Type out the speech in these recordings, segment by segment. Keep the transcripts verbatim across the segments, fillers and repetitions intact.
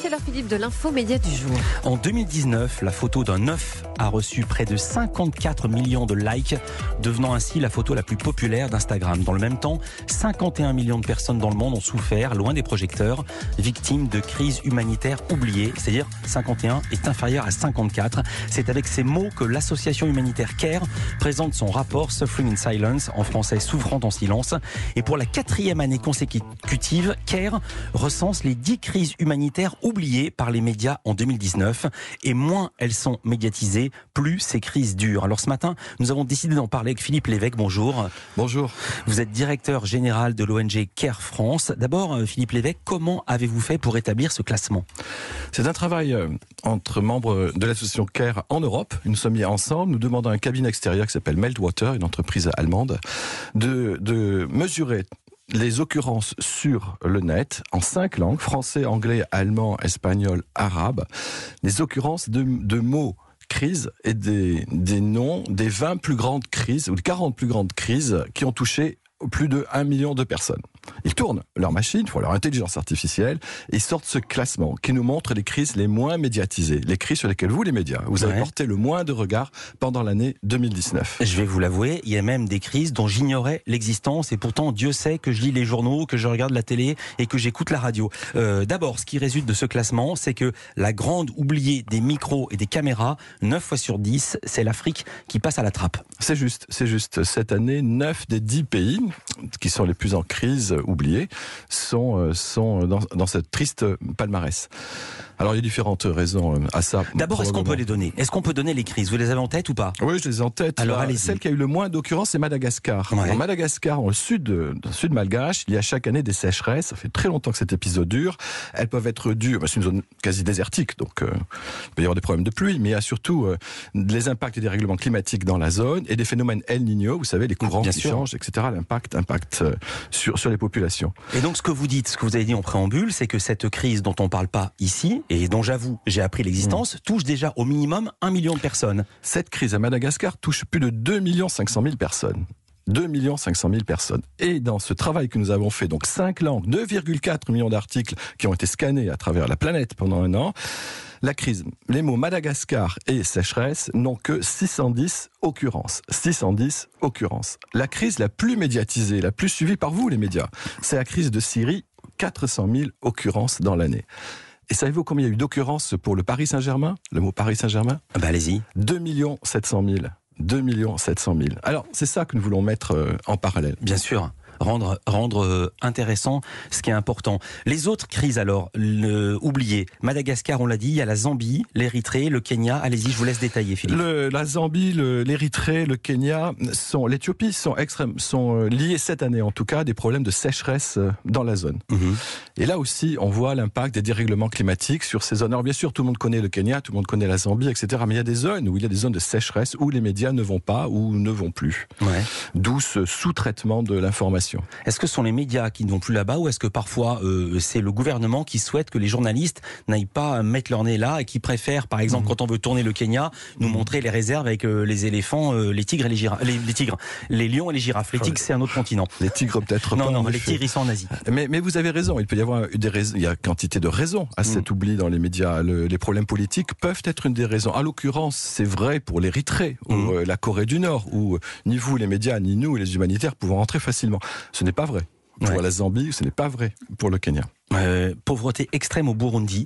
c'est l'heure Philippe de l'info média du jour. En deux mille dix-neuf, la photo d'un œuf a reçu près de cinquante-quatre millions de likes, devenant ainsi la photo la plus populaire d'Instagram. Dans le même temps, cinquante et un millions de personnes dans le monde ont souffert, loin des projecteurs, victimes de crises humanitaires oubliées, c'est-à-dire cinquante et un est inférieur à cinquante-quatre. C'est avec ces mots que l'association humanitaire CARE présente son rapport Suffering in Silence, en français Souffrant en silence. Et pour la quatrième année consécutive, CARE recense les dix crises humanitaires oubliées par les médias en deux mille dix-neuf. Et moins elles sont médiatisées, plus ces crises durent. Alors ce matin, nous avons décidé d'en parler avec Philippe Lévesque. Bonjour. Bonjour. Vous êtes directeur général de l'O N G CARE France. D'abord, Philippe Lévesque, comment avez-vous fait pour établir ce classement ? C'est un travail entre membres de l'association CARE en Europe. Nous nous sommes mis ensemble. Nous demandons à un cabinet extérieur qui s'appelle Meltwater, une entreprise allemande, de, de mesurer les occurrences sur le net en cinq langues, français, anglais, allemand, espagnol, arabe, les occurrences de, de mots crise et des, des noms des vingt plus grandes crises ou des quarante plus grandes crises qui ont touché plus de un million de personnes. Ils tournent leur machine, font leur intelligence artificielle et sortent ce classement qui nous montre les crises les moins médiatisées, les crises sur lesquelles vous, les médias, vous avez ouais. porté le moins de regard pendant l'année deux mille dix-neuf. Je vais vous l'avouer, il y a même des crises dont j'ignorais l'existence et pourtant Dieu sait que je lis les journaux, que je regarde la télé et que j'écoute la radio. Euh, d'abord, ce qui résulte de ce classement, c'est que la grande oubliée des micros et des caméras, neuf fois sur dix, c'est l'Afrique qui passe à la trappe. C'est juste, c'est juste. Cette année, neuf des dix pays qui sont les plus en crise oubliés sont, sont dans, dans cette triste palmarès. Alors il y a différentes raisons à ça. D'abord, est-ce qu'on peut les donner ? Est-ce qu'on peut donner les crises ? Vous les avez en tête ou pas ? Oui, je les ai en tête. Alors Là, allez-y. Celle qui a eu le moins d'occurrences, c'est Madagascar. Ouais. En Madagascar, dans le sud, dans le sud malgache, il y a chaque année des sécheresses. Ça fait très longtemps que cet épisode dure. Elles peuvent être dues, bah, c'est une zone quasi désertique, donc euh, il peut y avoir des problèmes de pluie, mais il y a surtout euh, les impacts des règlements climatiques dans la zone et des phénomènes El Niño, vous savez, les courants Bien qui sûr. changent, et cetera. L'impact impact, euh, sur, sur les populations. Et donc ce que vous dites, ce que vous avez dit en préambule, c'est que cette crise dont on ne parle pas ici, et dont j'avoue, j'ai appris l'existence, mmh. touche déjà au minimum un million de personnes. Cette crise à Madagascar touche plus de deux millions cinq cent mille personnes. deux millions cinq cent mille personnes. Et dans ce travail que nous avons fait, donc cinq langues, deux virgule quatre millions d'articles qui ont été scannés à travers la planète pendant un an, la crise, les mots Madagascar et sécheresse n'ont que six cent dix occurrences. six cent dix occurrences. La crise la plus médiatisée, la plus suivie par vous les médias, c'est la crise de Syrie, quatre cent mille occurrences dans l'année. Et savez-vous combien il y a eu d'occurrences pour le Paris Saint-Germain ? Le mot Paris Saint-Germain ? Ah bah allez-y. deux millions sept cent mille. deux millions sept cent mille. Alors, c'est ça que nous voulons mettre euh, en parallèle. Bien sûr. Rendre, rendre euh, intéressant ce qui est important. Les autres crises alors, le, oubliées. Madagascar, on l'a dit, il y a la Zambie, l'Érythrée, le Kenya. Allez-y, je vous laisse détailler, Philippe. Le, la Zambie, le, l'Érythrée, le Kenya, sont, l'Éthiopie sont, extrêmes, sont euh, liés cette année en tout cas à des problèmes de sécheresse euh, dans la zone. Mmh. Et là aussi, on voit l'impact des dérèglements climatiques sur ces zones. Alors bien sûr, tout le monde connaît le Kenya, tout le monde connaît la Zambie, et cetera. Mais il y a des zones où il y a des zones de sécheresse où les médias ne vont pas ou ne vont plus. Ouais. D'où ce sous-traitement de l'information. Est-ce que ce sont les médias qui ne vont plus là-bas ou est-ce que parfois euh, c'est le gouvernement qui souhaite que les journalistes n'aillent pas mettre leur nez là et qui préfèrent, par exemple, mmh. quand on veut tourner le Kenya, nous montrer les réserves avec euh, les éléphants, euh, les tigres et les girafes, les, les tigres, les lions et les girafes. Les tigres, c'est un autre continent. Les tigres peut-être non, pas. Non, non, les tigres ils sont en Asie. Mais, mais vous avez raison. Il peut y avoir des raisons. Il y a quantité de raisons à cet mmh. oubli dans les médias. Le, les problèmes politiques peuvent être une des raisons. À l'occurrence, c'est vrai pour l'Érythrée ou mmh. euh, la Corée du Nord, où euh, ni vous les médias ni nous les humanitaires pouvons rentrer facilement. Ce n'est pas vrai. Pour ouais. la Zambie, ce n'est pas vrai pour le Kenya. Euh, pauvreté extrême au Burundi.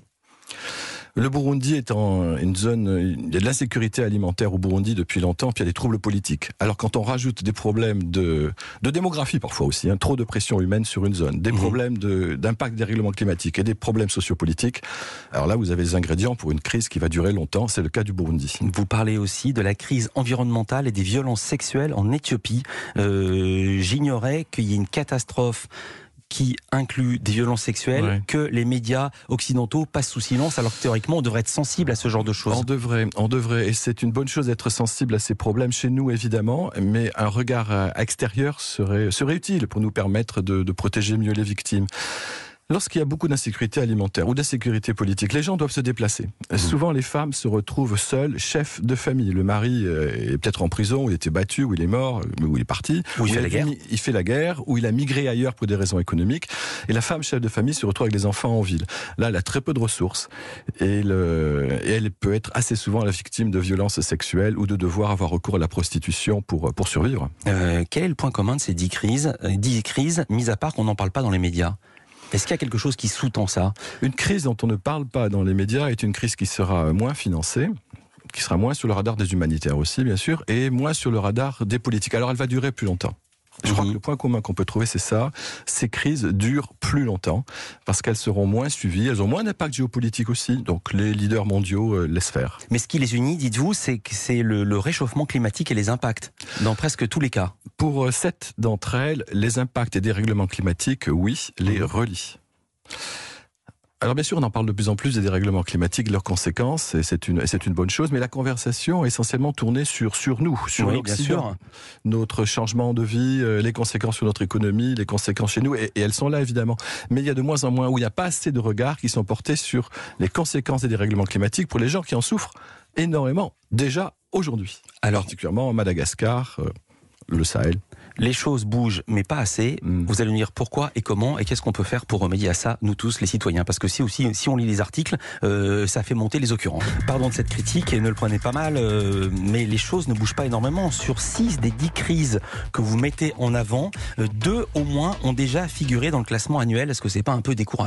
Le Burundi est en une zone, il y a de l'insécurité alimentaire au Burundi depuis longtemps, puis il y a des troubles politiques. Alors quand on rajoute des problèmes de, de démographie parfois aussi, hein, trop de pression humaine sur une zone, des mmh. problèmes de, d'impact des règlements climatiques et des problèmes sociopolitiques, alors là vous avez les ingrédients pour une crise qui va durer longtemps, c'est le cas du Burundi. Vous parlez aussi de la crise environnementale et des violences sexuelles en Éthiopie. Euh, j'ignorais qu'il y ait une catastrophe qui inclut des violences sexuelles, ouais. que les médias occidentaux passent sous silence, alors que théoriquement on devrait être sensible à ce genre de choses. On devrait, on devrait, et c'est une bonne chose d'être sensible à ces problèmes chez nous évidemment, mais un regard extérieur serait, serait utile pour nous permettre de, de protéger mieux les victimes. Lorsqu'il y a beaucoup d'insécurité alimentaire ou d'insécurité politique, les gens doivent se déplacer. Mmh. Souvent, les femmes se retrouvent seules, chefs de famille. Le mari est peut-être en prison, ou il a été battu, ou il est mort, ou il est parti. Ou il fait la guerre. Il fait la guerre, ou il a migré ailleurs pour des raisons économiques. Et la femme chef de famille se retrouve avec les enfants en ville. Là, elle a très peu de ressources. Et, le, et elle peut être assez souvent la victime de violences sexuelles ou de devoir avoir recours à la prostitution pour, pour survivre. Euh, quel est le point commun de ces dix crises, dix crises, mis à part qu'on n'en parle pas dans les médias ? Est-ce qu'il y a quelque chose qui sous-tend ça ? Une crise dont on ne parle pas dans les médias est une crise qui sera moins financée, qui sera moins sur le radar des humanitaires aussi, bien sûr, et moins sur le radar des politiques. Alors elle va durer plus longtemps. Je mmh. crois que le point commun qu'on peut trouver, c'est ça. Ces crises durent plus longtemps parce qu'elles seront moins suivies, elles ont moins d'impact géopolitique aussi, donc les leaders mondiaux euh, laissent faire. Mais ce qui les unit, dites-vous, c'est que c'est le, le réchauffement climatique et les impacts, dans presque tous les cas. Pour euh, sept d'entre elles, les impacts et dérèglements climatiques, oui, les relient. Alors bien sûr, on en parle de plus en plus des dérèglements climatiques, de leurs conséquences, et c'est une, c'est une bonne chose, mais la conversation est essentiellement tournée sur, sur nous, sur oui, l'Occident, notre changement de vie, les conséquences sur notre économie, les conséquences chez nous, et, et elles sont là évidemment. Mais il y a de moins en moins où il n'y a pas assez de regards qui sont portés sur les conséquences des dérèglements climatiques pour les gens qui en souffrent énormément, déjà aujourd'hui. Alors, particulièrement Madagascar, euh, le Sahel. Les choses bougent, mais pas assez. Mmh. Vous allez nous dire pourquoi et comment et qu'est-ce qu'on peut faire pour remédier à ça, nous tous, les citoyens. Parce que si aussi, si on lit les articles, euh, ça fait monter les occurrences. Pardon de cette critique et ne le prenez pas mal, euh, mais les choses ne bougent pas énormément. Sur six des dix crises que vous mettez en avant, euh, deux au moins ont déjà figuré dans le classement annuel. Est-ce que c'est pas un peu décourageant ?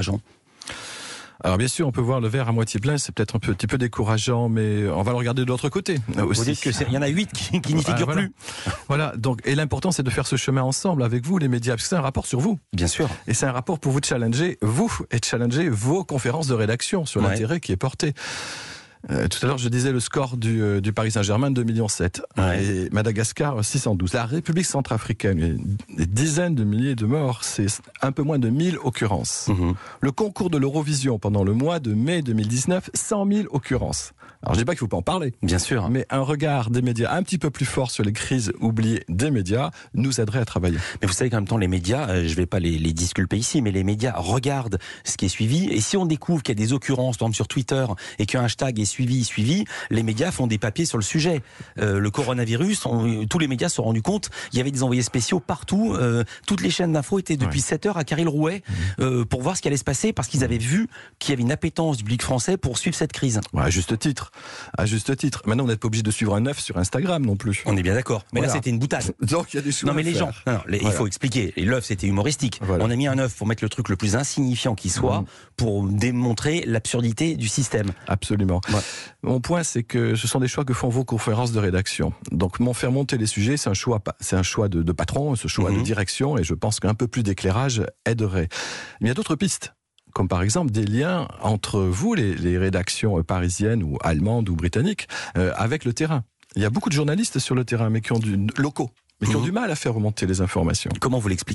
Alors bien sûr, on peut voir le verre à moitié plein, c'est peut-être un petit peu décourageant, mais on va le regarder de l'autre côté. Vous aussi. Dites qu'il y en a huit qui, qui n'y figurent ah, voilà. plus. Voilà, donc, et l'important c'est de faire ce chemin ensemble avec vous, les médias, parce que c'est un rapport sur vous. Bien sûr. Et c'est un rapport pour vous de challenger, vous, et de challenger vos conférences de rédaction sur ouais. l'intérêt qui est porté. Euh, tout à l'heure, je disais le score du, euh, du Paris Saint-Germain, deux virgule sept millions. Ouais. Et Madagascar, six cent douze. La République centrafricaine, des dizaines de milliers de morts, c'est un peu moins de mille occurrences. Mmh. Le concours de l'Eurovision pendant le mois de mai deux mille dix-neuf, cent mille occurrences. Alors, je dis pas qu'il faut pas en parler. Bien sûr. Mais un regard des médias un petit peu plus fort sur les crises oubliées des médias nous aiderait à travailler. Mais vous savez qu'en même temps, les médias, euh, je vais pas les, les disculper ici, mais les médias regardent ce qui est suivi. Et si on découvre qu'il y a des occurrences, par exemple sur Twitter, et qu'un hashtag est suivi, suivi, les médias font des papiers sur le sujet. Euh, le coronavirus, on, tous les médias se sont rendus compte, il y avait des envoyés spéciaux partout. Euh, toutes les chaînes d'infos étaient depuis ouais. sept heures à Carril-Rouet mmh. euh, pour voir ce qui allait se passer, parce qu'ils avaient vu qu'il y avait une appétence du public français pour suivre cette crise. Ouais, à juste titre. À juste titre. Maintenant, on n'est pas obligé de suivre un œuf sur Instagram non plus. On est bien d'accord. Mais voilà. Là, c'était une boutade. Donc, il y a des choses. Non, mais à les faire. gens. Non, non, les, voilà. Il faut expliquer. Et l'œuf, c'était humoristique. Voilà. On a mis un œuf pour mettre le truc le plus insignifiant qui soit, mmh. pour démontrer l'absurdité du système. Absolument. Ouais. Mon point, c'est que ce sont des choix que font vos conférences de rédaction. Donc, m'en faire monter les sujets, c'est un choix, c'est un choix de, de patron, ce choix mmh. de direction, et je pense qu'un peu plus d'éclairage aiderait. Mais il y a d'autres pistes. Comme par exemple des liens entre vous, les, les rédactions parisiennes ou allemandes ou britanniques, euh, avec le terrain. Il y a beaucoup de journalistes sur le terrain, mais qui ont du, locaux, mais qui mmh. ont du mal à faire remonter les informations. Comment vous l'expliquez ?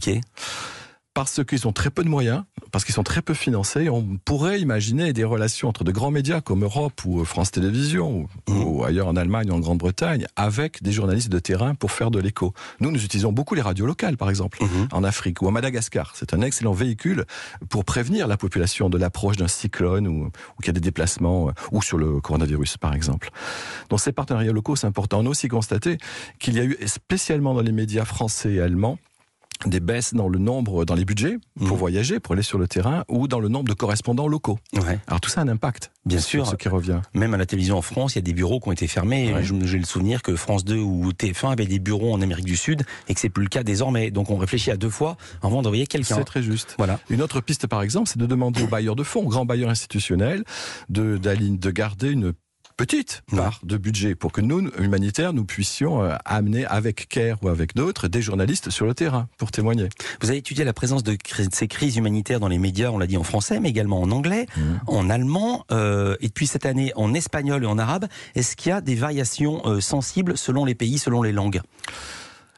Parce qu'ils ont très peu de moyens, parce qu'ils sont très peu financés. On pourrait imaginer des relations entre de grands médias comme Europe ou France Télévisions ou, mmh. ou ailleurs en Allemagne ou en Grande-Bretagne avec des journalistes de terrain pour faire de l'écho. Nous, nous utilisons beaucoup les radios locales, par exemple, mmh. en Afrique ou à Madagascar. C'est un excellent véhicule pour prévenir la population de l'approche d'un cyclone ou, ou qu'il y a des déplacements, ou sur le coronavirus, par exemple. Donc ces partenariats locaux, c'est important. On a aussi constaté qu'il y a eu, spécialement dans les médias français et allemands, des baisses dans le nombre, dans les budgets pour mmh. voyager, pour aller sur le terrain, ou dans le nombre de correspondants locaux. Ouais. Alors tout ça a un impact. Bien sûr. Ce qui revient. Même à la télévision en France, il y a des bureaux qui ont été fermés. Ouais. J'ai le souvenir que France deux ou T F un avaient des bureaux en Amérique du Sud et que c'est plus le cas désormais. Donc on réfléchit à deux fois avant d'envoyer quelqu'un. C'est très juste. Voilà. Une autre piste, par exemple, c'est de demander aux bailleurs de fonds, aux grands bailleurs institutionnels, de, de garder une petite part de budget pour que nous, humanitaires, nous puissions euh, amener avec CARE ou avec d'autres des journalistes sur le terrain pour témoigner. Vous avez étudié la présence de, de ces crises humanitaires dans les médias, on l'a dit en français, mais également en anglais, mmh. en allemand, euh, et depuis cette année en espagnol et en arabe. Est-ce qu'il y a des variations euh, sensibles selon les pays, selon les langues ?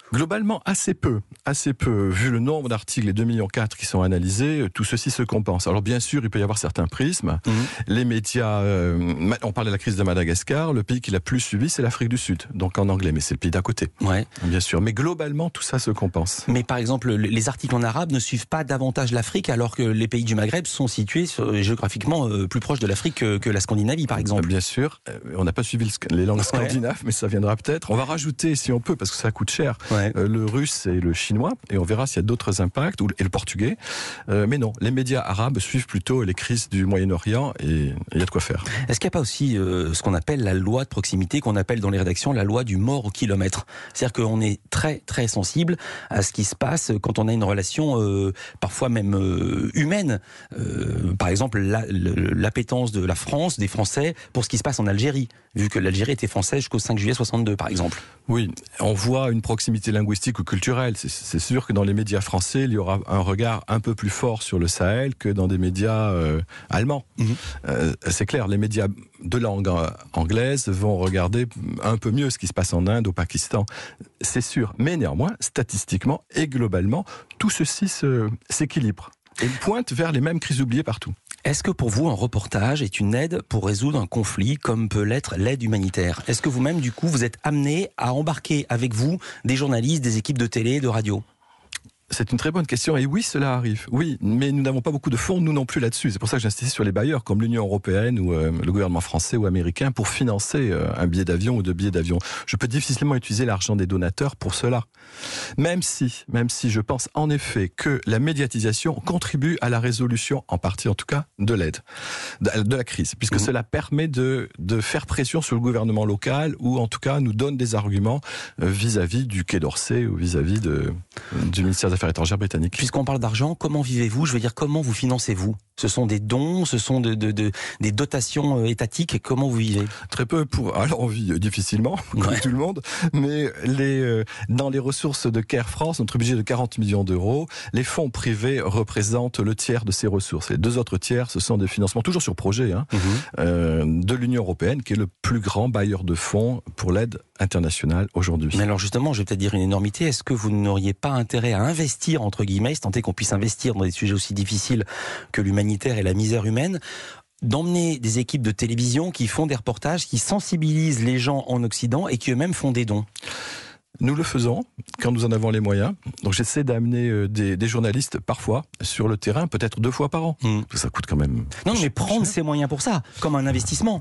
Globalement, assez peu. Assez peu. Vu le nombre d'articles, les deux virgule quatre millions qui sont analysés, tout ceci se compense. Alors bien sûr, il peut y avoir certains prismes. Mmh. Les médias, euh, on parle de la crise de Madagascar, le pays qui l'a plus suivi, c'est l'Afrique du Sud, donc en anglais, mais c'est le pays d'à côté. Ouais. Bien sûr. Mais globalement, tout ça se compense. Mais par exemple, les articles en arabe ne suivent pas davantage l'Afrique, alors que les pays du Maghreb sont situés géographiquement euh, plus proches de l'Afrique que, que la Scandinavie, par exemple. Bien sûr. On n'a pas suivi le, les langues scandinaves, ouais. mais ça viendra peut-être. On va rajouter, si on peut, parce que ça coûte cher, ouais. euh, le russe et le chinois, et on verra s'il y a d'autres impacts, ou, et le portugais. Euh, mais non, les médias arabes suivent plutôt les crises du Moyen-Orient, et il y a de quoi faire. Est-ce qu'il n'y a pas aussi euh, ce qu'on appelle la loi de proximité, qu'on appelle dans les rédactions la loi du mort au kilomètre? C'est-à-dire qu'on est très très sensible à ce qui se passe quand on a une relation euh, parfois même euh, humaine. Euh, par exemple, la, l'appétence de la France, des Français, pour ce qui se passe en Algérie, vu que l'Algérie était française jusqu'au cinq juillet soixante-deux, par exemple. Oui, on voit une proximité linguistique ou culturelle. C'est, c'est sûr que dans les médias français, il y aura un regard un peu plus fort sur le Sahel que dans des médias euh, allemands. Mmh. Euh, c'est clair, les médias de langue anglaise vont regarder un peu mieux ce qui se passe en Inde, au Pakistan. C'est sûr. Mais néanmoins, statistiquement et globalement, tout ceci se, s'équilibre et pointe vers les mêmes crises oubliées partout. Est-ce que pour vous, un reportage est une aide pour résoudre un conflit comme peut l'être l'aide humanitaire? Est-ce que vous-même, du coup, vous êtes amené à embarquer avec vous des journalistes, des équipes de télé, de radio? C'est une très bonne question, et oui, cela arrive. Oui, mais nous n'avons pas beaucoup de fonds, nous non plus, là-dessus. C'est pour ça que j'insiste sur les bailleurs, comme l'Union européenne ou euh, le gouvernement français ou américain, pour financer euh, un billet d'avion ou deux billets d'avion. Je peux difficilement utiliser l'argent des donateurs pour cela. Même si, même si je pense en effet que la médiatisation contribue à la résolution, en partie en tout cas, de l'aide, de, de la crise, puisque mmh. cela permet de, de faire pression sur le gouvernement local, ou en tout cas nous donne des arguments euh, vis-à-vis du Quai d'Orsay ou vis-à-vis de, du ministère des Affaires étrangères britanniques. Puisqu'on parle d'argent, comment vivez-vous? Je veux dire, comment vous financez-vous? Ce sont des dons, ce sont de, de, de, des dotations étatiques. Comment vous vivez? Très peu. Pour alors on vit difficilement, comme ouais. tout le monde, mais les, euh, dans les ressources de Care France, notre budget de quarante millions d'euros, les fonds privés représentent le tiers de ces ressources. Les deux autres tiers, ce sont des financements, toujours sur projet, hein, mmh. euh, de l'Union européenne, qui est le plus grand bailleur de fonds pour l'aide internationale aujourd'hui. Mais alors justement, je vais peut-être dire une énormité, est-ce que vous n'auriez pas intérêt à investir, entre guillemets, tant est qu'on puisse investir dans des sujets aussi difficiles que l'humanitaire et la misère humaine, d'emmener des équipes de télévision qui font des reportages, qui sensibilisent les gens en Occident et qui eux-mêmes font des dons? Nous le faisons quand nous en avons les moyens. Donc j'essaie d'amener des, des journalistes parfois sur le terrain, peut-être deux fois par an. Mmh. Ça coûte quand même... Non, mais prendre ces moyens pour ça, comme un investissement.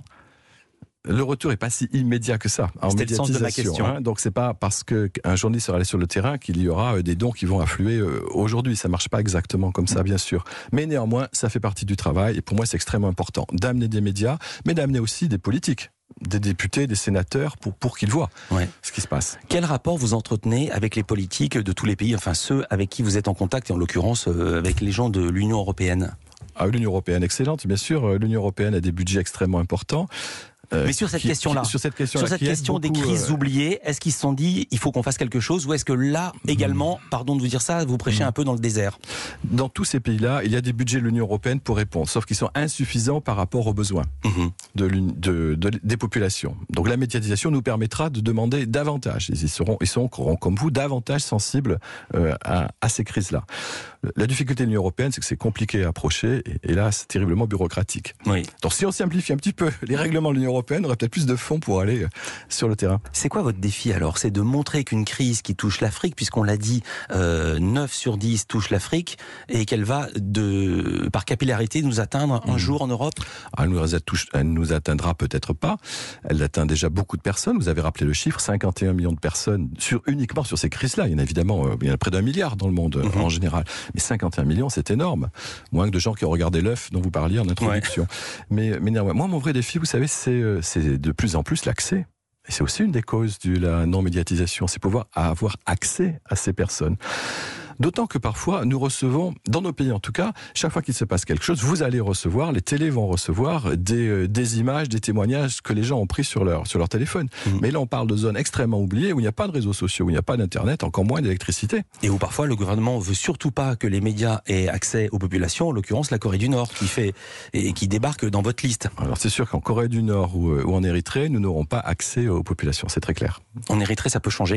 Le retour est pas si immédiat que ça en C'était médiatisation. Le sens de ma question. Hein, donc c'est pas parce qu'un journaliste sera allé sur le terrain qu'il y aura des dons qui vont affluer aujourd'hui. Ça marche pas exactement comme ça, bien sûr. Mais néanmoins, ça fait partie du travail. Et pour moi, c'est extrêmement important d'amener des médias, mais d'amener aussi des politiques, des députés, des sénateurs, pour, pour qu'ils voient ouais. ce qui se passe. Quel rapport vous entretenez avec les politiques de tous les pays, enfin ceux avec qui vous êtes en contact, et en l'occurrence euh, avec les gens de l'Union européenne? Ah, l'Union européenne, excellente, bien sûr. L'Union européenne a des budgets extrêmement importants. Euh, Mais sur cette qui, question-là, qui, sur cette question, sur cette question des crises euh... oubliées, est-ce qu'ils se sont dit il faut qu'on fasse quelque chose, ou est-ce que là également, mmh. pardon de vous dire ça, vous prêchez mmh. un peu dans le désert? Dans tous ces pays-là, il y a des budgets de l'Union européenne pour répondre, sauf qu'ils sont insuffisants par rapport aux besoins mmh. de, de, de, des populations. Donc la médiatisation nous permettra de demander davantage. Ils seront, ils seront comme vous, davantage sensibles euh, à, à ces crises-là. La difficulté de l'Union européenne, c'est que c'est compliqué à approcher, et, et là, c'est terriblement bureaucratique. Oui. Donc si on simplifie un petit peu les règlements de l'Union européenne, on aurait peut-être plus de fonds pour aller euh, sur le terrain. C'est quoi votre défi alors? C'est de montrer qu'une crise qui touche l'Afrique, puisqu'on l'a dit, euh, neuf sur dix touche l'Afrique, et qu'elle va, de, par capillarité, nous atteindre un mmh. jour en Europe? ah, elle, nous attouche, elle nous atteindra peut-être pas. Elle atteint déjà beaucoup de personnes. Vous avez rappelé le chiffre, cinquante et un millions de personnes sur, uniquement sur ces crises-là. Il y en a évidemment euh, il y en a près d'un milliard dans le monde mmh. en général. Mais cinquante et un millions, c'est énorme. Moins que de gens qui ont regardé l'œuf dont vous parliez en introduction. Ouais. Mais, mais néanmoins, moi, mon vrai défi, vous savez, c'est, c'est de plus en plus l'accès. Et c'est aussi une des causes de la non-médiatisation, c'est pouvoir avoir accès à ces personnes. D'autant que parfois, nous recevons, dans nos pays en tout cas, chaque fois qu'il se passe quelque chose, vous allez recevoir, les télés vont recevoir des, euh, des images, des témoignages que les gens ont pris sur leur, sur leur téléphone. Mmh. Mais là, on parle de zones extrêmement oubliées, où il n'y a pas de réseaux sociaux, où il n'y a pas d'internet, encore moins d'électricité. Et où parfois, le gouvernement veut surtout pas que les médias aient accès aux populations, en l'occurrence la Corée du Nord, qui fait, et qui débarque dans votre liste. Alors c'est sûr qu'en Corée du Nord ou, ou en Érythrée, nous n'aurons pas accès aux populations, c'est très clair. En Érythrée, ça peut changer?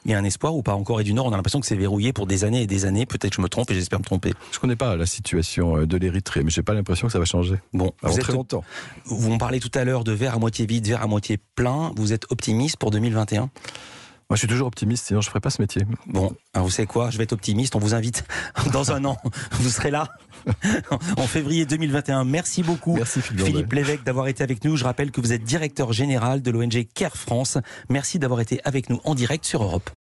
il y a un espoir ou pas en Corée du Nord? On a l'impression que c'est verrouillé pour des années et des années. Peut-être que je me trompe et j'espère me tromper. Je connais pas la situation de l'Érythrée, mais j'ai pas l'impression que ça va changer. Bon, avant vous très êtes, longtemps. Vous me parlez tout à l'heure de verre à moitié vide, verre à moitié plein. Vous êtes optimiste pour deux mille vingt et un? Moi, je suis toujours optimiste, sinon je ferais pas ce métier. Bon, alors vous savez quoi? Je vais être optimiste. On vous invite dans un an. Vous serez là en février deux mille vingt et un. Merci beaucoup, Merci Philippe, Philippe Lévesque, d'avoir été avec nous. Je rappelle que vous êtes directeur général de l'O N G Care France. Merci d'avoir été avec nous en direct sur Europe.